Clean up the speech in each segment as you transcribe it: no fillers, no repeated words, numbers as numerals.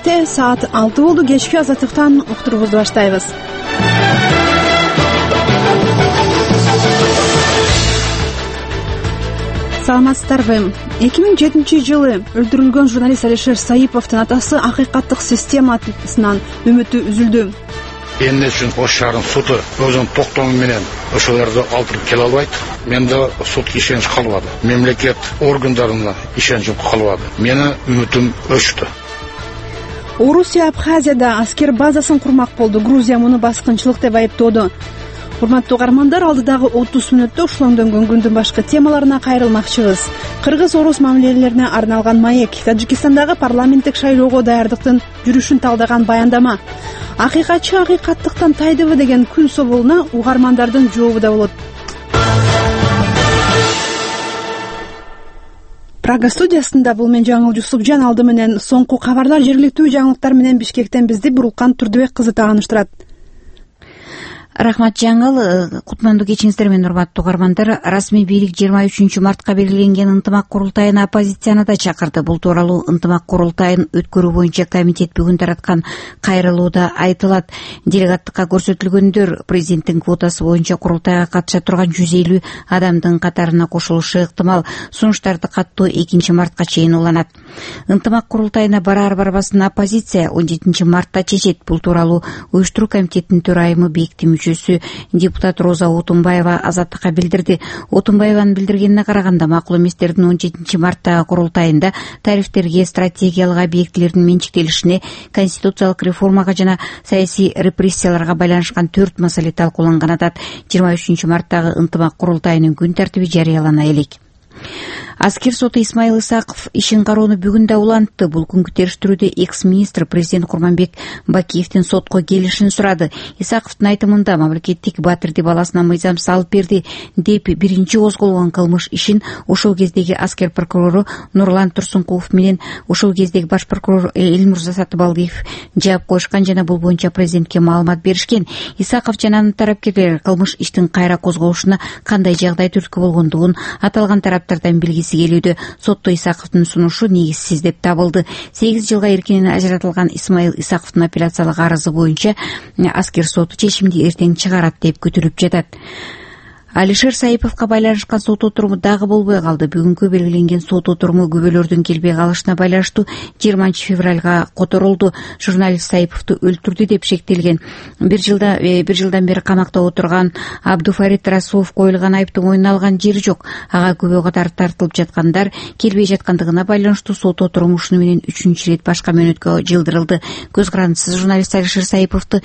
кечте саат 6 болду. Кечки азаттыктан уктуруубузду баштайбыз. Саламатсыздарбы? 2007-жылы өлтүрүлгөн журналист Алишер Саиповдун атасы акыйкаттык системасынан үмүтү үзүлдү. Эмне үчүн ош шаардын суду өзүнүн токтому менен ошолорду алдырып келе албайт? Менде судка ишенич калбады. Мемлекет органдарына ишеничим калбады. Менин үмүтүм өчтү. Орусия Абхазияда аскер базасын курмак болду. Грузия муну баскынчылык деп айыптоодо. Урматтуу угармандар, алдыдагы 30 мүнөттө ушул дөңгөн күндүн башкы темаларына кайрылмакчыбыз. Кыргыз-орус мамилелерине арналган маек, Тажикстандагы парламенттик шайлоого даярдыктын жүрүшүн талдаган баяндама, акыйкатчы акыйкаттыктан тайдыбы деген күн соболуна угармандардын жообу да болот. Прага студиясында бул мен Жаңыл Жусупжан, алды менен соңку кабарлар, жергиликтүү жаңылыктар менен Бишкектен бизди Бурулкан Турдубек кызы тааныштырат. Рахмат Жаңыл, кутмандуу кечиңиздер менен урматтуу угармандар. Расмий бийлик 23 мартка белгиленген ынтымак курултайына оппозицияны да чакырды. Бул тууралуу ынтымак курултайын өткөрүү боюнча комитет бүгүн тараткан кайрылууда айтылат. Делегаттыкка көрсөтүлгөндөр президенттин квотасы боюнча курултайга катыша турган 150 адамдын катарына кошулушу ыктымал. Сунуштарды каттоо 2 мартка чейин уланат. Ынтымак курултайына барар-барбасын оппозиция 17 мартта чечет. Бул тууралуу уюштуруу комитетинин төрайымы Бейиктин депутат Роза Отунбаева Азаттыкка билдирди. Отунбаеванын билдиргенине караганда, макул эместердин 17 марттагы курултайында тарифтерге, стратегиялык объектилердин менчиктелишине, конституциялык реформага жана саясий репрессияларга байланышкан 4 маселе талкууланган атат. 23 марттагы ынтымак курултайынын күн тартиби жарыялана элек. Аскер соты Исмаил Исаков ишин кароону бүгүн да улантты. Бул күнгү териштирүүдө экс-министр президент Курманбек Бакиевдин сотко келишин сурады. Исаковдун айтымында мамлекеттик батирди баласына мыйзам салып берди деп биринчи козголгон кылмыш ишин ошол кездеги аскер прокурору Нурлан Турсункулов менен ошол кездеги баш прокурор Элмурза Сатыбалдиев жаап коюшкан жана бул боюнча президентке маалымат беришкен. Исаков жана анын тарапкерлери кылмыш иштин кайра козголушуна кандай жагдай түрткү болгондугун аталган тараптардан билгиси келүүдө. Сотто Исаковдун сунушу негизсиз деп табылды. 8 жылга эркинен ажыратылган Исмаил Исаковдун апелляциялык арызы боюнча аскер соту чечимди эртең чыгарат деп күтүлүп жатат. Алишер Саиповго байланышкан сот отуруму дагы болбой калды. Бүгүнкү белгиленген сот отуруму күбөлөрдүн келбей калышына байланыштуу 20 февралга которулду. Журналист Саиповду өлтүрдү деп шектелген. Bir жылдан бери камакта отурган Абдуфарид Расулов коюлган айыптын мойнуна алган жери жок. Ага күбө катары тартылып жаткандар келбей жаткандыгына байланыштуу сот отуруму ушуну менен 3-чү ирет башка мөөнөткө жылдырылды. Көз карандысыз журналист Алишер Саиповду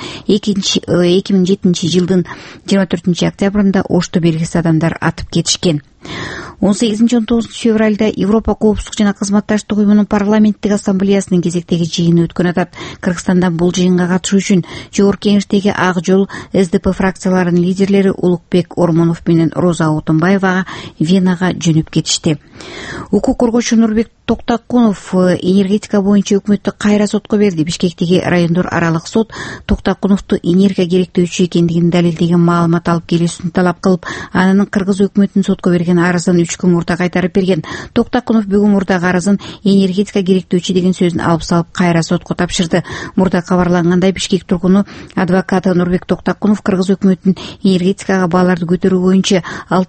2007 жылдын 24 октябрында Ошто белгисиз адамдар атып кетишкен. 18-19 февралда Европа коопсуздук жана кызматташтык уюмунун парламенттик ассамблеясынын кезектеги жыйыны өткөн атат. Кыргызстандан бул жыйынга катышуу үчүн Жогорку Кеңештеги Ак Жол, СДП фракцияларынын лидерлери Улукбек Ормонов менен Роза Отунбаевага Венага жөнөп кетишти. Укук коргоочу Нурбек Токтакунов энергетика боюнча өкмөттү кайра сотко берди. Бишкектеги райондор аралык сот Токтакуновду энергия керектөөчү экендигин далилдеген маалымат алып келүүсүн талап кылып, анын кыргыз өкмөтүнүн сотко берген арызын 3 күн мурда кайтарып берген. Токтакунов бүгүн мурдагы арызын энергетика керектөөчү деген сөзүн алып салып кайра сотко тапшырды. Мурда кабарлангандай, Бишкек тургуну адвокаты Нурбек Токтакунов кыргыз өкмөтүнүн энергетикага бааларды көтөрүү боюнча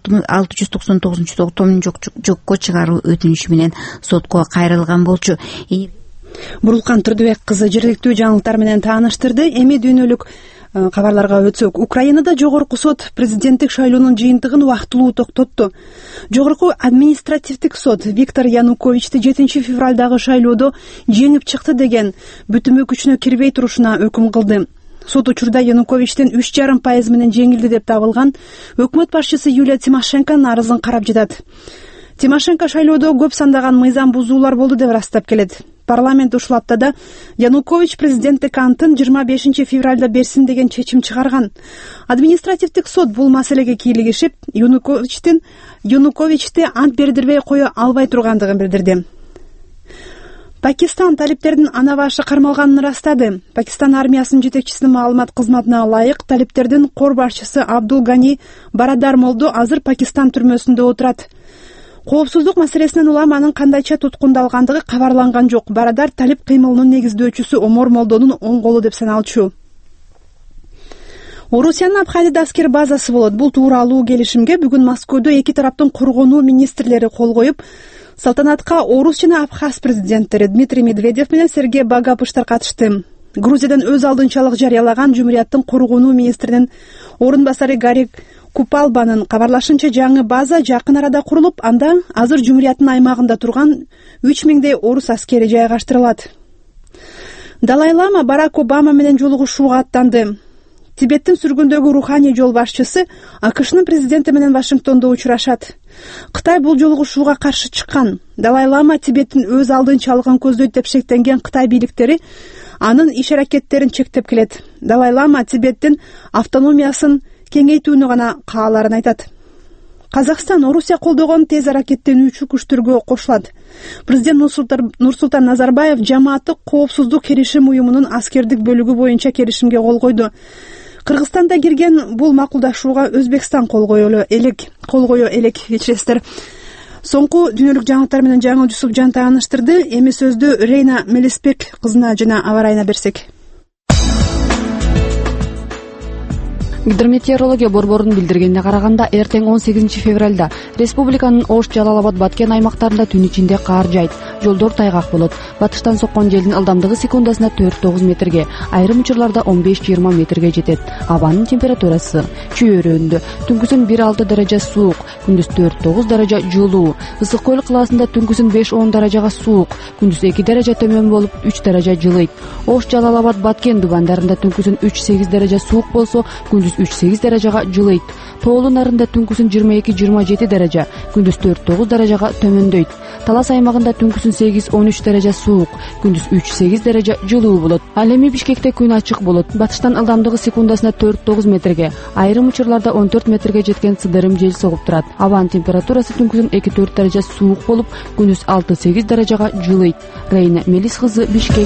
699-токтомун жокко чыгаруу өтүнүшү менен сотко кайрылган болчу. Бурулкан Турдубек кызы жергиликтүү жаңылыктар менен тааныштырды. Эми дүйнөлүк кабарларга өтсөк, Украинада жогорку сот президенттик шайлоонун жыйынтыгын убактылуу токтотту. Жогорку административдик сот Виктор Януковичти 7 февралдагы шайлоодо жеңип чыкты деген бүтүмү күчүнө кирбей турушуна өкүм кылды. Сот учурда Януковичтин 3,5% менен жеңилди деп табылган өкмөт башчысы Юлия Тимошенконун арызын карап жатат. Тимошенко шайлоодо көп сандаган мыйзам бузуулар болду деп ырастап келет. Парламент ушул аптада Янукович президенттик антын 25 февралда берсин деген чечим чыгарган. Административдик сот бул маселеге кийлигишип, Януковичти ант бердирбей кое албай тургандыгын билдирди. Пакистан талиптердин ана башы кармалганын ырастады. Пакистан армиясынын жетекчисинин маалымат кызматына ылайык, талиптердин кор башчысы Абдул Гани Барадар Молду азыр Пакистан түрмөсүндө отурат. Коопсуздук маселесинен улам анын кандайча туткундалгандыгы кабарланган жок. Барадар талип кыймылынын негиздөөчүсү Омор Молдонун оң колу деп саналчу. Орусиянын Абхазияда аскер базасы болот. Бул тууралуу келишимге бүгүн Москвада эки тараптын коргонуу министрлери кол коюп, салтанатка орус жана абхаз президенттери Дмитрий Медведев менен Сергей Багапыштар катышты. Грузиядан өз алдынчалык жарыялаган Жумурияттын коргонуу министринин орун басары Гарик Купалбанын кабарлашынча жаңы база жакын арада курулуп, анда азыр Жумурияттын аймагында турган 3000дей орус аскери жайгаштырылат. Далай Лама Барак Обама менен жолугушууга аттанды. Тибеттин сүргүндөгү руханий жол башчысы АКШнын президенти менен Вашингтондо учурашат. Кытай бул жолугушууга каршы чыккан. Далай Лама Тибеттин өз алдынчалыгын көздөйт деп шектенген Кытай бийликтери анын иш-аракеттерин чектеп келет. Далай Лама Тибеттин автономиясын кеңейтүүнү гана кааларын айтат. Казакстан Орусия колдогон тез аракеттенүүчү күчтөргө кошулат. Президент Нурсултан Назарбаев жамааттык коопсуздук келишим уюмунун аскердик бөлүгү боюнча келишимге кол койду. Кыргызстанда кирген бул макулдашууга Өзбекстан кол кое элек. Кечиресиздер. Соңку дүйнөлүк жаңылыктар менен жаңы Жусуп Жан тааныштырды. Эми сөздү Рейна Мелиспек кызына жана аба ырайына берсек. Гидрометеорология борборунун билдиргенине караганда, эртең 18 февралда республиканын Ош, Жалал-Абад, Баткен аймактарында түн ичинде кар жайт, жолдор тайгак болот. Батыштан соккон желдин ылдамдыгы секундасына 4-9 метрге, айрым учурларда 15-20 метрге жетет. Абанын температурасы чүйөрөндө түнкүсүн 1-6 даража суук, күндүз 4-9 даража жылуу. Ысык көл кылаасында түнкүсүн 5-10 даражага суук, күндүз 2 даража төмөн болуп 3 даража жылыйт. Ош, Жалал-Абад, Баткен дубандарында түнкүсүн 3-8 даража суук болсо, күндүз 3-8 даражага жылыйт. Тоолу нарында түнкүсүн 22-27 даража, күндүз 4-9 даражага төмөндөйт. Талас аймагында түнкүсүн 8-13 даража суук, күндүз 3-8 даража жылуу болот. Ал эми Бишкекте күн ачык болот. Батыштан ылдамдыгы секундасына 4-9 метрге, айрым учурларда 14 метрге жеткен сыдырым жел согуп турат. Абанын температурасы түнкүсүн 2-4 даража суук болуп, күндүз 6-8 даражага жылыйт. Рейна Мелис кызы, Бишкек.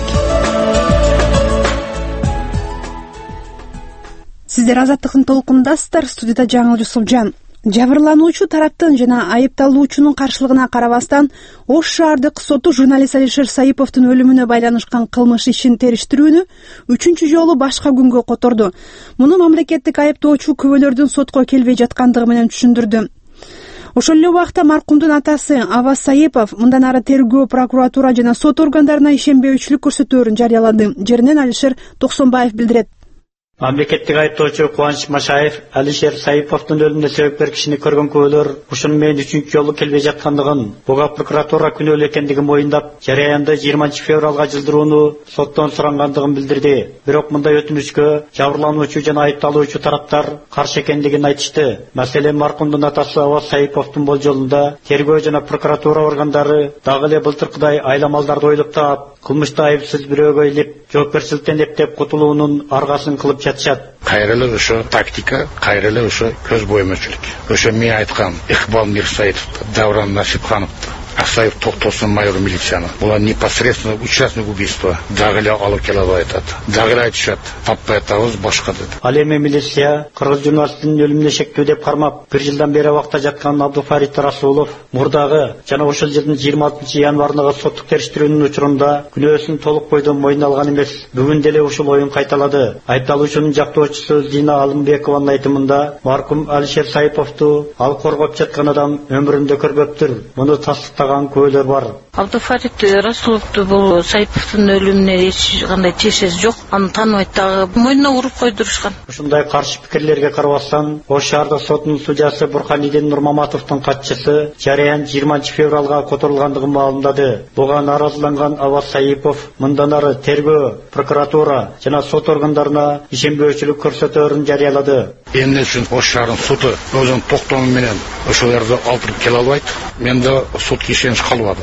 Сиздер Азаттыктын толкундасыздар. Студияда жаңы Жусуп Жан. Жабырлануучу тараптын жана айыпталуучунун каршылыгына карабастан Ош шаардык соту журналист Алишер Саиповдун өлүмүнө байланышкан кылмыш ишин териштирүүнү 3-чү жолу башка күнгө которду. Муну мамлекеттик айыптоочу күбөлөрдүн сотко келбей жаткандыгы менен түшүндүрдү. Ошол эле убакта маркумдун атасы Аваз Саипов мындан ары тергөө, прокуратура жана сот органдарына ишенбөөчүлүк көрсөтөөрүн жарыялады. Жеринен Алишер Токсонбаев билдирет. Мамлекеттик айыптоочу Кубаныч Машаев Алишер Саиповдун өлүмүнө себепкер кишини көргөн күбөлөр ушуну менен 3-чү жолу келбей жаткандыгын, буга прокуратура күнөөлүү экендигин моюндап, жараянды 20 февралга жылдырууну соттон сурангандыгын билдирди. Бирок мындай өтүнүчкө жабырлануучу жана айыпталуучу тараптар каршы экендигин айтышты. Маселен, маркумдун атасы Аваз Саиповдун болжолунда тергөө жана прокуратура органдары дагы эле былтыркыдай айламалдарды ойлоп таап, кылмышты айыпсыз бирөөгө илип, жоопкерчиликтен эптеп кутулуунун аргасын кылып жатышат. Кайрылы ошо тактика, кайрылы ошо көз боймочулук. Ошо мен айткан Икбал Мирсаитов, Давран Насипханов, Аксаев Токтосун майор милицияны. Булар непосредственно участник убийства. Дагы эле алып келип айтат. Дагы эле айтышат. Таппай атабыз башка деди. Ал эми милиция кыргыз журналисттин өлүмүнө шектүү деп кармап, 1 жылдан бери убакта жаткан Абдуфарид Расулов мурдагы жана ошол жылдын 26 январындагы соттук териштирүүнүн учурунда күнөөсүн толук бойдон мойнуна алган эмес. Бүгүн деле ушул оюн кайталады. Айыпталуучунун жактоочусу Зина Алымбекованын айтымында, маркум Алишер Саиповду ал коргоп жаткан адам өмүрүндө көрбөптүр. Муну тастыктаган күбөлөр бар. Абдуфарид Расуловду бул Саиповдун өлүмүнө эч кандай тиешеси жок. Аны тааныбайт дагы, мойнуна уруп койдурушкан. Ушундай каршы пикирлерге карабастан, Ош шаардык сотунун судьясы Бурханидин Нурмаматовдун катчысы жараян 20 февралга которулгандыгын маалымдады. Буга нааразыланган Аваз Саипов мындан ары тергөө, прокуратура жана сот органдарына ишенбөөчүлүк көрсөтөөрүн жарыялады. Эмне үчүн Ош шаарынын суду өзүнүн токтому менен ошолорду алып келе албайт? Менде суд ишенич калбады.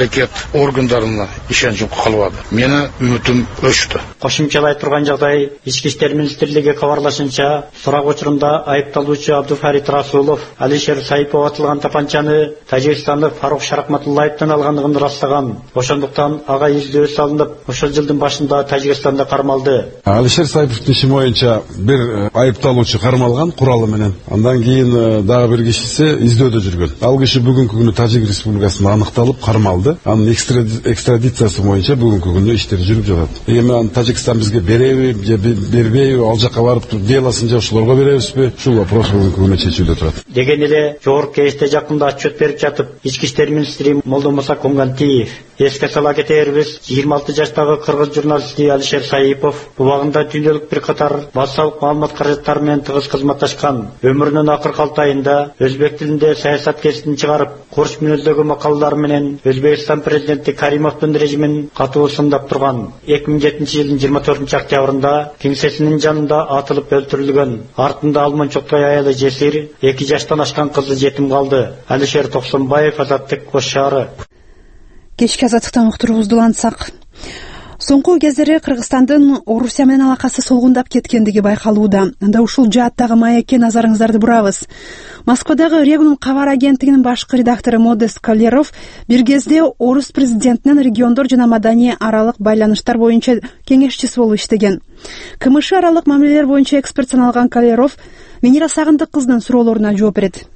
мемлекет органдарына ишенчим калбады. Мени үмүтүм өчтү. Кошумчалай турган жагдай Ички иштер министрлиги кабарлашынча, сурак учурунда айыпталуучу Абдуфарид Расулов Алишер Саипов атылган тапанчаны Тажикстандык Фарук Шаракматуллаевден алгандыгын ырастаган. Ошондуктан ага издөө салынып, ошол жылдын башында Тажикстанда кармалды. Алишер Саиповдун иши боюнча бир айыпталуучу кармалган куралы менен. Андан кийин дагы бир кишиси издөөдө жүргөн. Ал киши бүгүнкү күнү Тажик Республикасында аныкталып кармалды. Анын экстрадициясы боюнча бүгүнкү күнү иштери жүрүп жатат. Эми Тажикстан бизге береби же бербейби, ал жака барып делосын же ошолорго беребизби? Ушул вопрос бүгүнкү күнү чечүүдө турат. Деген эле Жогорку Кеңеште жакында отчет берип жатып, Ички иштер министри Молдомуса Конгантиев эске сала кетербиз, 26 жаштагы кыргыз журналисти Алишер Саипов убагында дүйнөлүк бир катар базалык маалымат каражаттары менен тыгыз кызматташкан. Өмүрүнүн акыркы 6 айында өзбек тилинде саясат кесипин чыгарып, курч мүнөздөгү макалалары менен Өзбекстан президенти Каримовдун режимин катуу сындап турган. 2007 жылдын 24 октябрында кеңсесинин жанында атылып өлтүрүлгөн. Артында Алмончоктой аялы Жесир 2 жаштан ашкан кызы жетим калды. Алишер Токсонбаев, Азаттык, Ош шаары. Кечки азаттыктан уктурубузду улантсак, соңку кездери Кыргызстандын Орусия менен алакасы солгундап кеткендиги байкалууда. Анда ушул жааттагы маекке назарыңыздарды бурабыз. Москвадагы Регнум кабар агенттигинин башкы редактору Модест Калеров бир кезде орус президентинин региондор жана маданий аралык байланыштар боюнча кеңешчиси болуп иштеген. КМШ аралык мамилелер боюнча эксперт саналган Калеров Венера Сагындык кыздын суроолоруна жооп берет.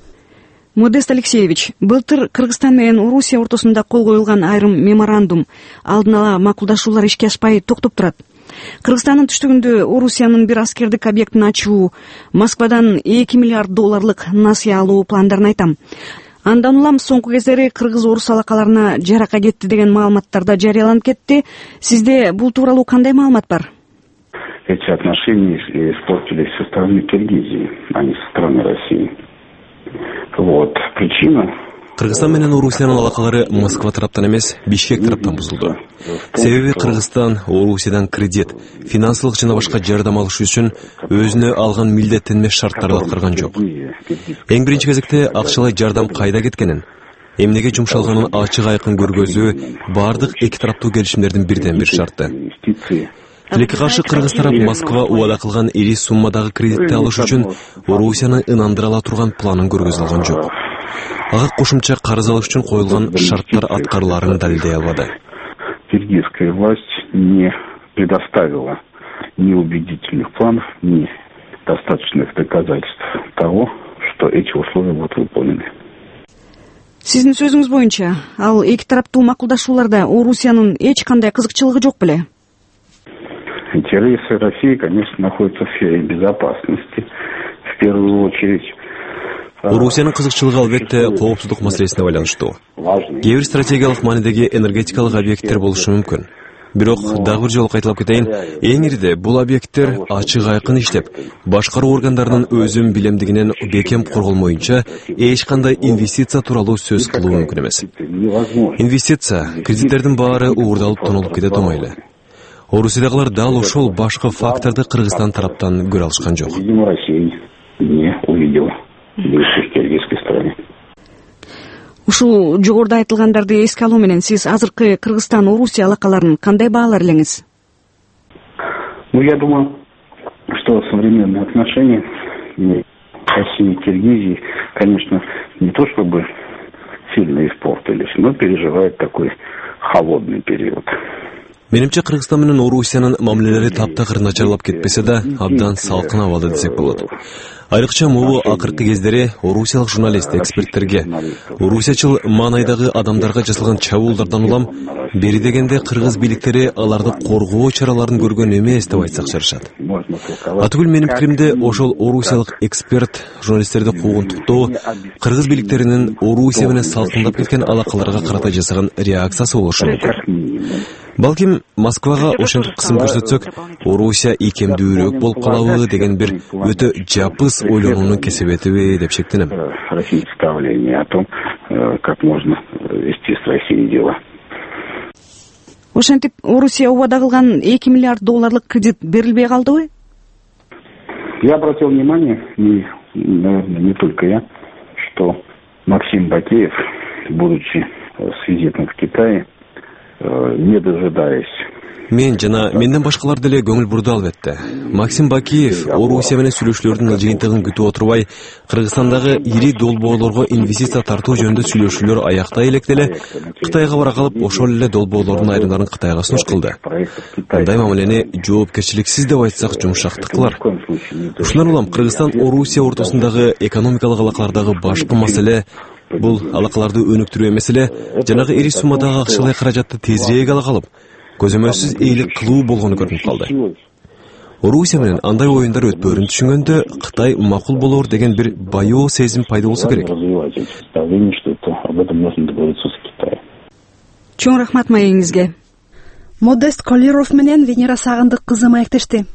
Модест Алексеевич, былтыр Кыргызстан менен Орусия ортосунда кол коюлган айрым меморандум алдын ала макулдашуулар ишке ашпай токтоп турат. Кыргызстандын түштүгүндө Орусиянын бир аскердик объектин ачуу, Москвадан 2 миллиард долларлык насыя алуу пландарын айтам. Андан улам соңку кездери кыргыз-орус алакаларына жарака кетти деген маалыматтар да жарыяланып кетти. Сизде бул тууралуу кандай маалымат бар? Эти отношения испортились со стороны Киргизии, а не со стороны России. Вот причина. Кыргызстан менен Орусиянын алакалары Москва тараптан эмес, Бишкек тараптан бузулду. Себеби Кыргызстан Орусиядан кредит, финансылык жана башка жардам алыш үчүн өзүнө алган милдеттенме шарттарды аткарган жок. Эң биринчи кезекте акчалай жардам кайда кеткенин, эмнеге жумшалганын ачык айкын көргөзүү бардык эки тараптуу келишимдердин бирден бир шарты. Тилекке каршы Кыргыз тарап Москва убада кылган ири суммадагы кредитти алыш үчүн Орусияны ынандыра ала турган планын көргөзө алган жок. Ага кошумча карыз алыш үчүн коюлган шарттар аткарыларын далилдей албады. Киргизская власть не предоставила ни убедительных планов, ни достаточных доказательств того, что эти условия будут выполнены. Сиздин сөзүңүз боюнча, ал эки тараптуу макулдашууларда Орусиянын эч кандай кызыкчылыгы жок беле? Интересы России, конечно, находятся в сфере безопасности, в первую очередь. Орусиянын кызыкчылыгы албетте коопсуздук маселесине байланыштуу. Кээ бир стратегиялык маанидеги энергетикалык объекттер болушу мүмкүн. Бирок дагы бир жолу кайталап кетейин, эң ириде бул объекттер ачык айкын иштеп, башкаруу органдарынын өзүн билемдигинен бекем корголмоюнча эч кандай инвестиция тууралуу сөз кылуу мүмкүн эмес. Инвестиция, кредиттердин баары уурдалып тонолуп кетет оңойлу. Орусиядагылар дал ошол башкы факторду Кыргызстан тараптан көрө алышкан жок. Россия не увидела действий киргизской стороны. Ушул жогоруда айтылгандарды эске алуу менен сиз азыркы Кыргызстан-Орусия алакаларын кандай баалар элеңиз? Я думаю, что современные отношения России и Киргизии, конечно, не то чтобы сильно испортились, но переживают такой холодный период. Менимче Кыргызстан менен Орусиянын мамилелери таптакыр начарлап кетпесе да, абдан салкын абалда десек болот. Айрыкча могу акыркы кездери орусиялык журналист эксперттерге, орусиячыл маанайдагы адамдарга жасалган чабуулдардан улам бери дегенде кыргыз бийликтери аларды коргоо чараларын көргөн эмес деп айтсак жарышат. Атүгүл менин пикиримде ошол орусиялык эксперт журналисттерди куугунтуктоо кыргыз бийликтеринин Орусия менен салкындап кеткен алакаларга карата жасаган реакциясы болушу мүмкүн. Балким Москвага ошентип кысым көрсөтсөк, Орусия ийкемдүүрөөк болуп калабы деген бир өтө жапыс ойлонуунун кесебетиби деп шектенем. Представление о том, как можно вести с Россией дела. Ошентип Орусия убада кылган 2 миллиард долларлык кредит берилбей калдыбы? Я обратил внимание, наверное, не только я, что Максим Бакеев, будучи с визитом в Китае, не дожидаясь. Мен жана менден башкалар деле көңүл бурду албетте. Максим Бакиев Орусия менен сүйлөшүүлөрдүн жыйынтыгын күтүп отурбай, Кыргызстандагы ири долбоорлорго инвестиция тартуу жөнүндө сүйлөшүүлөр аяктай электе эле Кытайга бара калып, ошол эле долбоорлордун айрымдарын Кытайга сунуш кылды. Мындай мамилени жоопкерчиликсиз деп айтсак жумшактык кылар. Ушундан улам Кыргызстан Орусия ортосундагы экономикалык алакалардагы башкы маселе бул алакаларды өнүктүрүү эмес эле жанагы ири суммадагы акчалай каражатты тезирээк ала калып, көзөмөлсүз эйлик кылуу болгону көрүнүп калды. Орусия менен андай оюндар өтпөөрүн түшүнгөндө Кытай макул болор деген бир баяу сезим пайда болсо керек. Чоң рахмат маегиңизге. Модест Колиров менен Венера Сагындык кызы маектешти.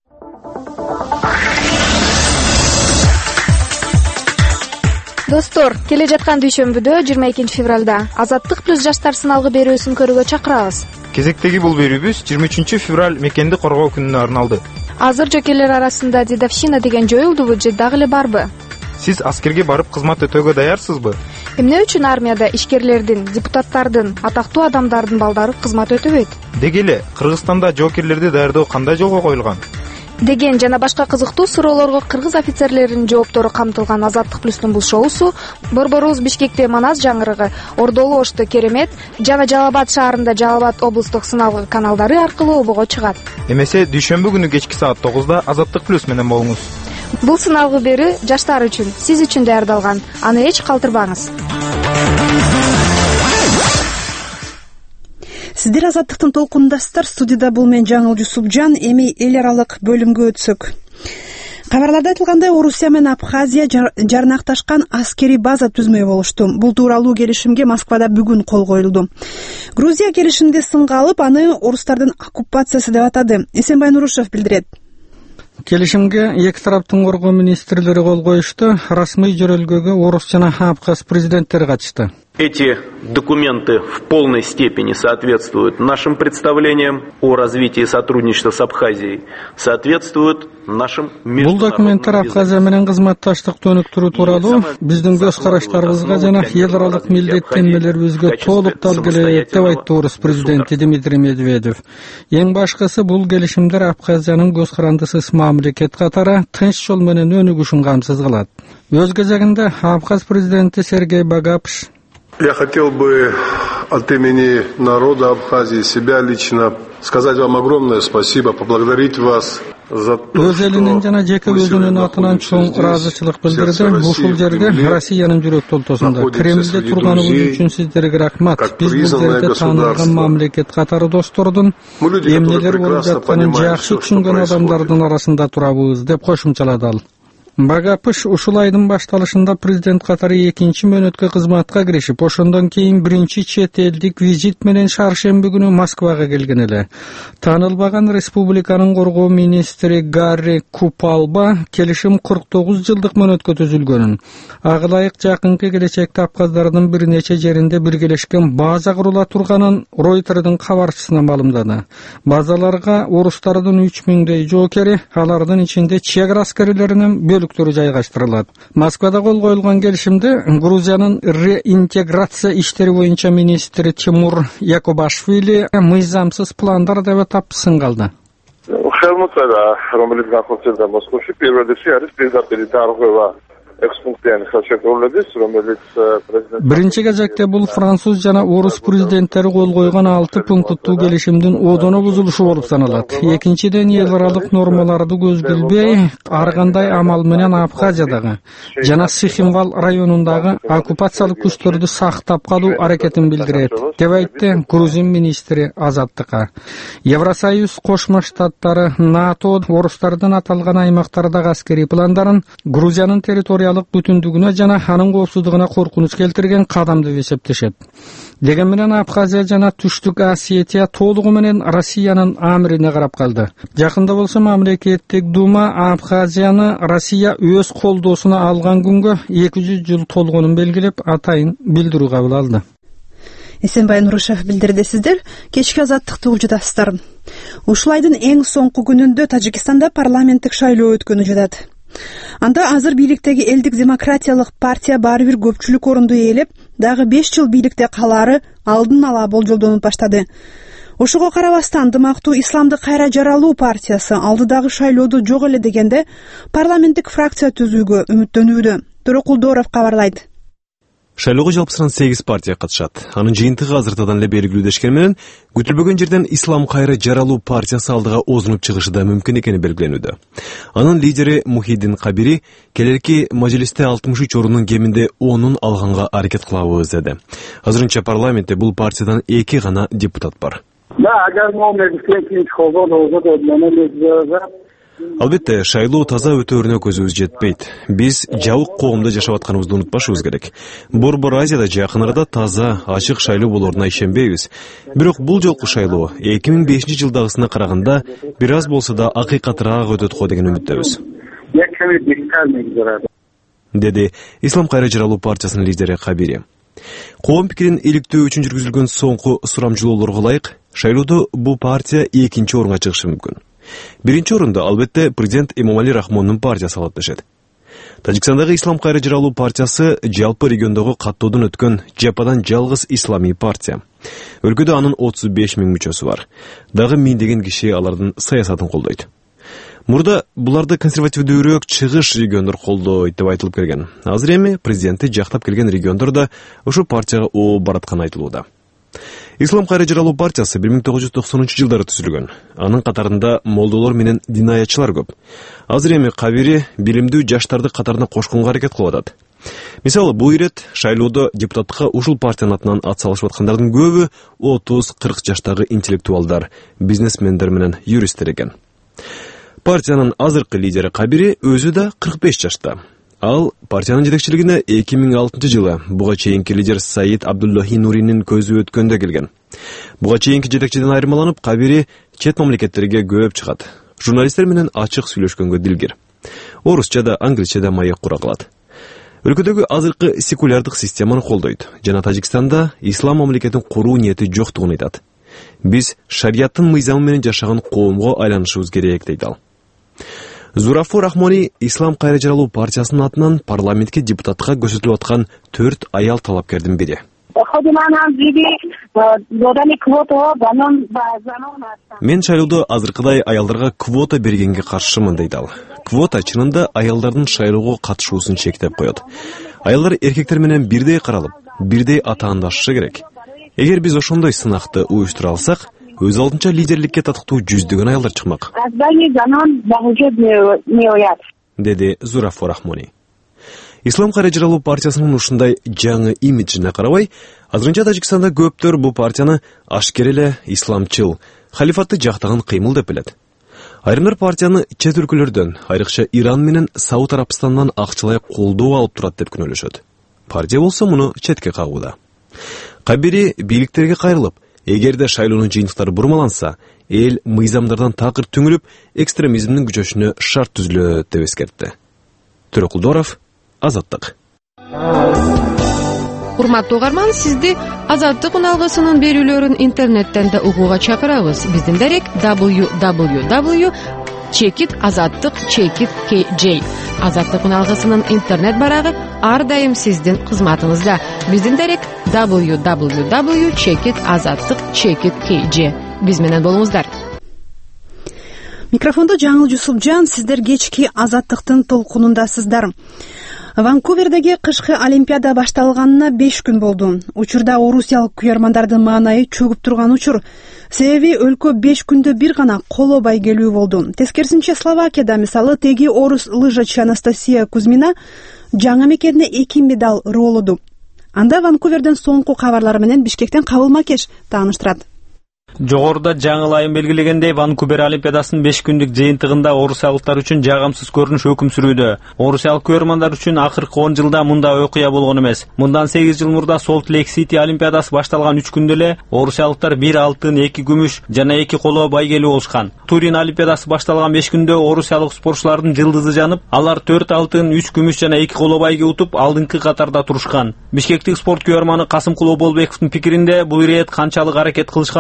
Достор, келе жаткан дүйшөмбүдө 22 февралда Азаттык плюс жаштар сыналгы берүүсүн көрүүгө чакырабыз. Кезектеги бул берүүбүз 23 февраль мекенди коргоо күнүнө арналды. Азыр жокерлер арасында дедовщина деген жоюлдубу же дагы эле барбы? Сиз аскерге барып кызмат өтөөгө даярсызбы? Эмне үчүн армияда ишкерлердин, депутаттардын, атактуу адамдардын балдары кызмат өтөбөйт? Деги эле Кыргызстанда жокерлерди даярдоо кандай жолго коюлган? Деген жана башка кызыктуу суроолорго кыргыз офицерлеринин жооптору камтылган Азаттык плюстун бул шоусу Борборубуз Бишкекте Манас жаңырыгы, Ордолу Ошто Керемет жана Жалал Абад шаарында Жалал Абад облустук сыналгы каналдары аркылуу обого чыгат. Эмесе дүйшөмбү күнү кечки саат 9-да Азаттык плюс менен болуңуз. Бул сыналгы берүү жаштар үчүн, сиз үчүн даярдалган. Аны эч калтырбаңыз. Сиздер Азаттыктын толкундасыздар. Студияда бул мен Жаңыл Жусупжан. Эми эл аралык бөлүмгө өтсөк. Кабарларда айтылгандай, Орусия менен Абхазия жарнакташкан аскери база түзмөй болушту. Бул тууралуу келишимге Москвада бүгүн кол коюлду. Грузия келишимди сынга алып, аны орустардын оккупациясы деп атады. Эсенбай Нурушев билдирет. Келишимге эки тараптын коргоо министрлери кол коюшту. Расмий жөрөлгөгө орус жана абхаз президенттери катышты. Эти документы в полной степени соответствуют нашим представлениям о развитии сотрудничества с Абхазией, соответствуют нашим международным... Бул документтер Абхазия менен кызматташтыкты өнүктүрүү тууралуу биздин көз караштарыбызга жана эл аралык милдеттенмелерибизге толук дал келет деп айтты орус президенти Дмитрий Медведев. Эң башкысы бул келишимдер Абхазиянын көз карандысыз мамлекет катары тынч жол менен өнүгүшүн камсыз кылат. Өз кезегинде Абхаз президенти Сергей Багапш: Я хотел бы от имени народа Абхазии, себя лично, сказать вам огромное спасибо, поблагодарить вас за то, Өз элинин жана жеке өзүнүн атынан чоң ыраазычылык билдирди. Ушул жерде Россиянын жүрөк толтосунда Кремлде турганыбыз үчүн сиздерге рахмат. Биз бул жерде таанылган мамлекет катары достордун эмнелер болуп жатканын жакшы түшүнгөн адамдардын арасында турабыз деп кошумчалады ал. Багапыш ушул айдын башталышында президент катары экинчи мөөнөткө кызматка киришип, ошондон кийин биринчи чет элдик визит менен шаршемби күнү Москвага келген эле. Таанылбаган республиканын коргоо министри Гарри Купалба келишим 49 жылдык мөөнөткө түзүлгөнүн, ага ылайык жакынкы келечекте абхаздардын бир нече жеринде биргелешкен база курула турганын Ройтердин кабарчысына маалымдады. Базаларга орустардын 3000дей жоокери, алардын ичинде чек аскерлеринин жайгаштырылат. Москвада кол коюлган келишимде Грузиянын реинтеграция иштери боюнча министри Тимур Якубашвили мыйзамсыз пландар деп атап сынга алды. Биринчи кезекте бул француз жана орус президенттери кол койгон 6 пункттуу келишимдин одоно бузулушу болуп саналат. Экинчиден, эл аралык нормаларды көзгөлбөй, ар кандай амал менен Абхазиядагы жана Сихимвал районундагы оккупациялык күчтөрдү сактап калуу аракетин билдирет, деп айтты Грузин министри Азаттыкка. Евросоюз, Кошмо Штаттары, НАТО орустардын аталган аймактардагы аскерий пландарын Грузиянын территориялык бүтүндүгүнө жана анын коопсуздугуна коркунуч келтирген кадам деп эсептешет. Деген менен Абхазия жана Түштүк Осетия толугу менен Россиянын амирине карап калды. Жакында болсо мамлекеттик дума Абхазияны Россия өз колдоосуна алган күнгө 200 жыл толгонун белгилеп, атайын билдирүү кабыл алды. Эсенбай Нурушев билдирди. Сиздер кечки Азаттыкты угуп жатасыздар. Ушул айдын эң соңку күнүндө Тажикстанда парламенттик шайлоо өткөнү жатат. Анда азыр бийликтеги элдик демократиялык партия баары бир көпчүлүк орунду ээлеп, дагы 5 жыл бийликте калаары алдын ала болжолдонуп баштады. Ошого карабастан ынтымактуу исламды кайра жаралуу партиясы алдыдагы шайлоодо жок эле дегенде парламенттик фракция түзүүгө үмүттөнүүдө. Төрөкулдоров кабарлайт. Шайлоого жалпысынан 8 партия катышат. Анын жыйынтыгы азыртадан эле белгилүү дешкен менен, күтүлбөгөн жерден Ислам кайра жаралуу партиясы алдыга озунуп чыгышы да мүмкүн экени белгиленүүдө. Анын лидери Мухиддин Кабири келерки мажлисте 63 орунун кеминде 10-ун алганга аракет кылабыз деди. Азырынча парламентте бул партиядан 2 гана депутат бар. Албетте, шайлоо таза өтөөрүнө көзүбүз жетпейт. Биз жабык коомдо жашап атканыбызды унутпашыбыз керек. Борбор Азияда жакын арада таза, ачык шайлоо болоруна ишенбейбиз. Бирок бул жолку шайлоо 2005-жылдагысына караганда бир аз болсо да акыйкатыраак өтөт го деген үмүттөбүз. Деди Ислам кайра жаралуу партиясынын лидери Кабири. Коом пикирин иликтөө үчүн жүргүзүлгөн соңку сурамжылоолорго ылайык, шайлоодо бул партия 2-нчи орунга чыгышы мүмкүн. Биринчи орунда албетте президент Эмомали Рахмондун партиясы алып дешет. Тажикстандагы Ислам кайра жаралуу партиясы жалпы региондогу каттоодон өткөн жападан жалгыз исламий партия. Өлкөдө анын 35 000 мүчөсү бар. Дагы миңдеген киши алардын саясатын колдойт. Мурда буларды консервативдүүрөөк чыгыш региондор колдойт деп айтылып келген. Азыр эми президентти жактап келген региондор да ошол партияга оо баратканы айтылууда. Ислам кайра жаралуу партиясы 1990-жылдары түзүлгөн. Анын катарында молдолор менен динаятчылар көп. Азыр эми Кабири билимдүү жаштарды катарына кошконго аракет кылып атат. Мисалы, бул ирет шайлоодо депутаттыкка ушул партиянын атынан ат салышып аткандардын көбү 30-40 жаштагы интеллектуалдар, бизнесмендер менен юристтер экен. Партиянын азыркы лидери Кабири өзү да 45 жашта. Ал партиянын жетекчилигине 2006-жылы буга чейинки лидер Саид Абдуллахи Нуринин көзү өткөндө келген. Буга чейинки жетекчиден айырмаланып, Кабири чет мамлекеттерге көп чыгат. Журналисттер менен ачык сүйлөшкөнгө дилгир. Орусча да, англисче да маек кура кылат. Өлкөдөгү азыркы секулярдык системаны колдойт жана Тажикстанда ислам мамлекетин куруу ниети жоктугун айтат. Биз шариаттын мыйзамы менен жашаган коомго айланышыбыз керек дейт ал. Зурафу Рахмони Ислам кайра жаралуу партиясынын атынан парламентке депутатка көрсөтүлүп аткан 4 аял талапкердин бири. Мен шайлоодо азыркыдай аялдарга квота бергенге каршымын дейт ал. Квота чынында аялдардын шайлоого катышуусун чектеп коет. Аялдар эркектер менен бирдей каралып, бирдей атаандашышы керек. Эгер биз ошондой сынакты уюштура алсак, өз алдынча лидерликке татыктуу жүздөгөн аялдар чыкмак. Деди Зурафу Рахмони. Ислам кайра жаралуу партиясынын ушундай жаңы имиджине карабай, азырынча Тажикстанда көптөр бул партияны ашкер эле исламчыл, халифатты жактаган кыймыл деп билет. Айрымдар партияны чет өлкөлөрдөн, айрыкча Иран менен Сауд Арабстандан акчалай колдоо алып турат деп күнөөлөшөт. Партия болсо муну четке кагууда. Кабири бийликтерге кайрылып, эгерде шайлоонун жыйынтыктары бурмаланса, эл мыйзамдардан такыр түңүлүп, экстремизмдин күчөшүнө шарт түзүлөт деп эскертти. Төрөкулдоров, Азаттык. Урматтуу угарман, сизди Азаттык уналгысынын берүүлөрүн интернеттен да угууга чакырабыз. Биздин дарек www.azattik.kj. Азаттык уналгысынын интернет барагы ар дайым сиздин кызматыңызда. Биздин дарек www.azattik.kj. Биз менен болуңуздар. Микрофондо Жаңыл Жусупжан, сиздер кечки Азаттыктын толкунундасыздар. Ванкувердеги кышкы Олимпиада башталганына 5 күн болду. Учурда орусиялык күйөрмандардын маанайы чөгүп турган учур. Себеби өлкө 5 күндө бир гана коло байгелүү болду. Тескерисинче Словакияда мисалы теги орус лыжачы Анастасия Кузьмина жаңы мекенине 2 медаль ыроолоду. Анда Ванкуверден соңку кабарлар менен Бишкектен Кабыл Макеш тааныштырат. Жогоруда жаңыл айым белгилегендей, Ванкувер Олимпиадасынын 5 күндүк жыйынтыгында орусиялыктар үчүн жагымсыз көрүнүш өкүм сүрүүдө. Орусиялык көрөрмандар үчүн акыркы 10 жылда мындай окуя болгон эмес. Мындан 8 жыл мурда Солт Лейк Сити Олимпиадасы башталган 3 күндө эле орусиялыктар 1 алтын, 2 күмүш жана 2 коло байгелүү болушкан. Турин Олимпиадасы башталган 5 күндө орусиялык спортчулардын жылдызы жанып, алар 4 алтын, 3 күмүш жана 2 коло байге утуп, алдыңкы катарда турушкан. Бишкектик спорт көрөрманы Касым Кулоболбековдун пикиринде, бул ирет канчалык аракет кылышканы менен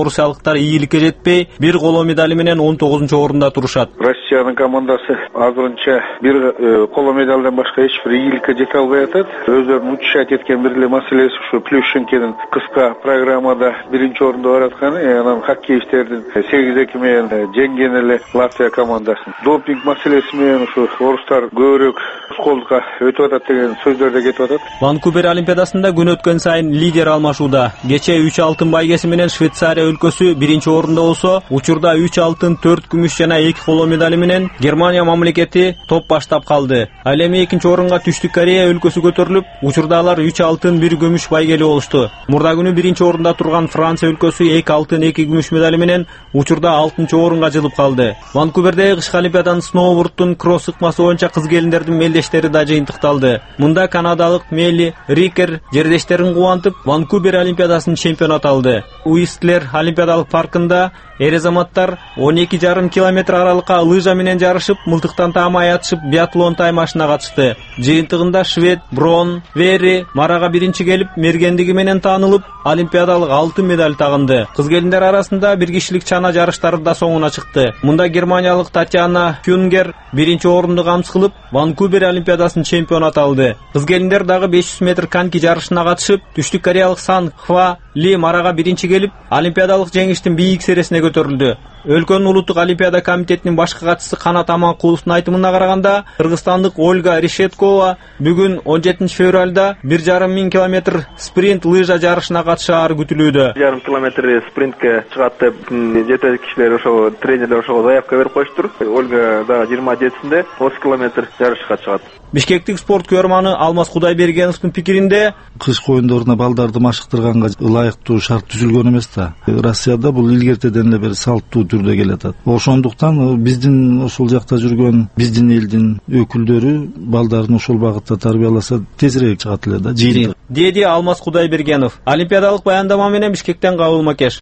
орусиялыктар ийгиликке жетпей, бир коло медали менен 19-орунда турушат. Россиянын командасы азырынча бир коло медалдан башка эч бир ийгиликке жете албай атат. Өздөрүнүн учат эткен бир эле маселеси ушу Плющенкенин кыска программада биринчи орунда баратканы, анан хоккейчтердин 8-2 менен жеңген эле Латвия командасын. Допинг маселеси менен ушу орустар көбүрөөк колдукка өтүп атат деген сөздөр да кетип атат. Ванкувер олимпиадасында күн өткөн сайын лидер алмашууда. Кечээ 3 алтын байгеси менен Швейцария өлкөсү биринчи орунда болсо, учурда 3 алтын, 4 күмүш жана 2 коло медали менен Германия мамлекети топ баштап калды. Ал эми экинчи орунга Түштүк Корея өлкөсү көтөрүлүп, учурда алар 3 алтын, 1 күмүш байгели болушту. Мурда күнү биринчи орунда турган Франция өлкөсү 2 алтын, 2 күмүш медали менен учурда 6-орунга жылып калды. Ванкувердеги кышкы олимпиаданын сноубордтун кросс ыкмасы боюнча кыз келиндердин мелдештери да жыйынтыкталды. Мында канадалык Мели Рикер жердештерин кубантып, Ванкувер олимпиадасынын чемпиону алды. Уистлер олимпиадалык паркында эр-азаматтар 12,5 километр аралыкка лыжа менен жарышып, мылтыктан таамай атышып, биатлон таймашына катышты. Жыйынтыгында швед Брон Вери марага биринчи келип, мергендиги менен таанылып, олимпиадалык алтын медаль тагынды. Кыз келиндер арасында бир кишилик чана жарыштары да соңуна чыкты. Мында германиялык Татьяна Кюнгер биринчи орунду камсыз кылып, Ванкувер олимпиадасынын чемпиону алды. Кыз келиндер дагы 500 метр коньки жарышына катышып, Түштүк Кореялык Сан Хва Ли марага биринчи келип, олимпиадалык жеңиштин бийик сересине көтөрүлдү. Өлкөнүн улуттук олимпиада комитетинин башкы катчысы Канат Аманкуловдун айтымына караганда, кыргызстандык Ольга Решеткова бүгүн 17 февралда 1,5 километр спринт лыжа жарышына катышаары күтүлүүдө. 1,5 километр спринтке чыгат деп жетек кишилер ошо тренерлер ошо заявка берип коюштур. Ольга дагы 27-синде 30 километр жарышка чыгат. Бишкектик спорт көрманы Алмаз Кудайбергеновдун пикиринде, кышкы оюндоруна балдарды машыктырганга ылайыктуу шарт түзүлгөн эмес да. Россияда бул илгертеден эле бери салттуу түрдө келатат. Ошондуктан биздин ошол жакта жүргөн биздин элдин өкүлдөрү балдарын ошол багытта тарбияласа тезирээк чыгат эле да. Деди Алмаз Кудайбергенов. Олимпиадалык баяндама менен Бишкектен Кабыл Макеш.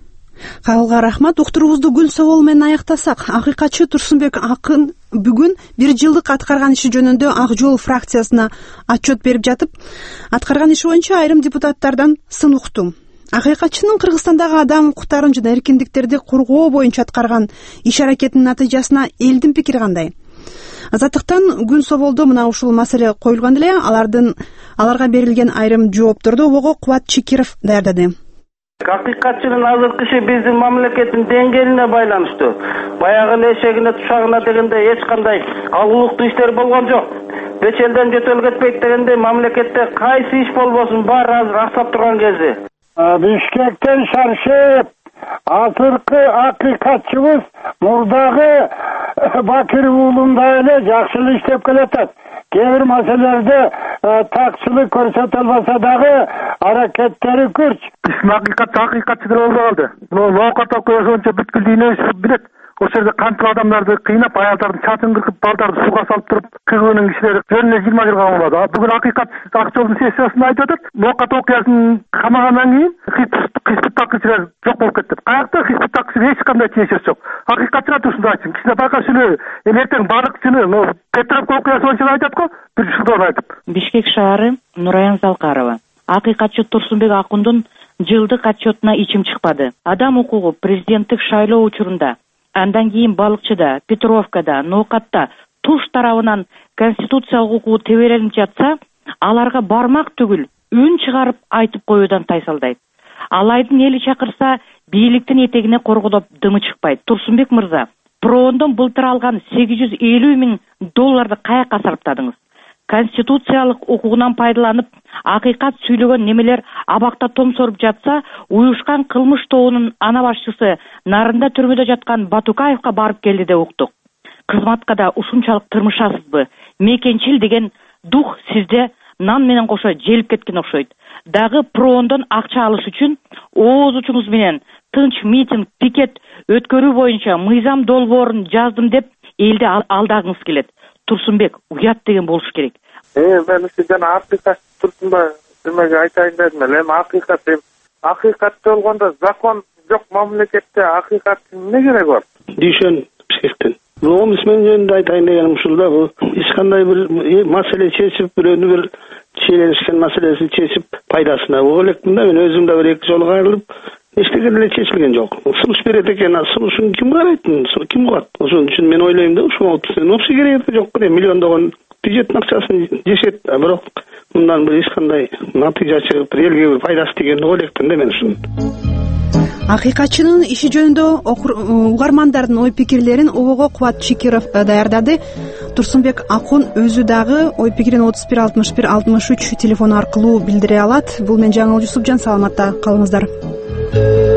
Кабылга рахмат. Уктуруубузду гүл собол менен аяктасак, акыйкатчы Турсунбек Акын бүгүн 1 жылдык аткарган иши жөнүндө Ак жол фракциясына отчет берип жатып, аткарган иши боюнча айрым депутаттардан сын укту. Акыйкатчынын Кыргызстандагы адам укуктарын жана эркиндиктерди коргоо боюнча аткарган иш аракетинин натыйжасына элдин пикири кандай? Азаттыктан күн соболдо мына ушул маселе коюлган эле, аларга берилген айрым жоопторду Обого Кубат Чекиров даярдады. Акыйкатчынын азыркы иши биздин мамлекеттин деңгээлине байланыштуу. Баягы эле эшегине тушагына дегенде эч кандай алгылыктуу иштер болгон жок. Беш элден жөтөл кетпейт дегенде мамлекетте кайсы иш болбосун баары азыр аксап турган кези. Бишкектен шаршып, азыркы акыйкатчыбыз мурдагы Бакир уулундай эле жакшы иштеп келатат. Кээ бир маселелерде такчылык көрсөтө албаса дагы аракеттери күрч. Акыйкатчыдар болбой калды. Ноокат окуясы бүткүл дүйнө билет. Ошол жерде кантип адамдарды кыйнап, аялдардын чачын кыркып, балдарды сууга салып туруп, КГБнын кишилери жөнүнө 20 жылга камалды. Бүгүн акыйкат Ак жолдун сессиясында айтып атат. Ноокат окуясын камагандан кийин хизбут такчылар жок болуп кетти. Каякта хизбут такчылар эч кандай тиешеси жок. Акыйкатчылар турсунда айтсын. Кичине байкап сүйлөбү. Эми эртең бардыкчыны Петровка окуясы боюнча айтат го, бир жылдан айтып. Бишкек шаары, Нураян Залкарова. Акыйкатчы Турсунбек Акундун жылдык отчетуна ичим чыкпады. Адам укугу президенттик шайлоо учурунда, андан кийин Балыкчыда, Петровкада, Ноокатта туш тарабынан конституциялык укугу тебереленип жатса, аларга бармак түгүл үн чыгарып айтып коюудан тайсалдайт. Алайдын эли чакырса, бийликтин этегине корголоп дымы чыкпайт. Турсунбек мырза, Проондон былтыр алган $850 000 каяка сарптадыңыз? Конституциялык укугунан пайдаланып, акыйкат сүйлөгөн немелер абакта томсоруп жатса, уюшкан кылмыш тобунун ана башчысы нарында түрмөдө жаткан Батукаевка барып келди деп уктук. Кызматка да ушунчалык тырмышасызбы? Мекенчил деген дух сизде нан менен кошо желип кеткен окшойт. Дагы Проондон акча алыш үчүн ооз учуңуз менен тынч митинг, пикет өткөрүү боюнча мыйзам долбоорун жаздым деп элди алдагыңыз келет. Турсунбек, уят деген болуш керек. Мен жана акыйкат Турсунбай эмеге айтайын дедим эле. Акыйкат болгондо закон жок мамлекетте акыйкаттын эмне кереги бар? Дүйшөн Бишкектен. Омусмен жөнүндө айтайын дегеним ушул да, бул эч кандай бир маселе чечип, бирөөнү бир шиеленишкен маселесин чечип пайдасына. Бул элекмин да, мен өзүм да бир эки жолу кайрылып, эчтеке деле чечилген жок. Сунуш берет экен, сунушун ким карайт, ким угат? Ошон үчүн мен ойлойм да, ушуга вообще кереги жок да, миллиондогон бюджеттин акчасын жешет, бирок мындан бир эч кандай натыйжа чыгып, элге бир пайдасы тийгенин ойлойбун да мен ушун. Акыйкатчынын иши жөнүндө угармандардын ой пикирлерин Обого Кубат Чикиров даярдады. Турсунбек Акун өзү дагы ой пикирин 316163 телефону аркылуу билдире алат. Бул мен Жаңыл Жусупжан, саламатта калыңыздар.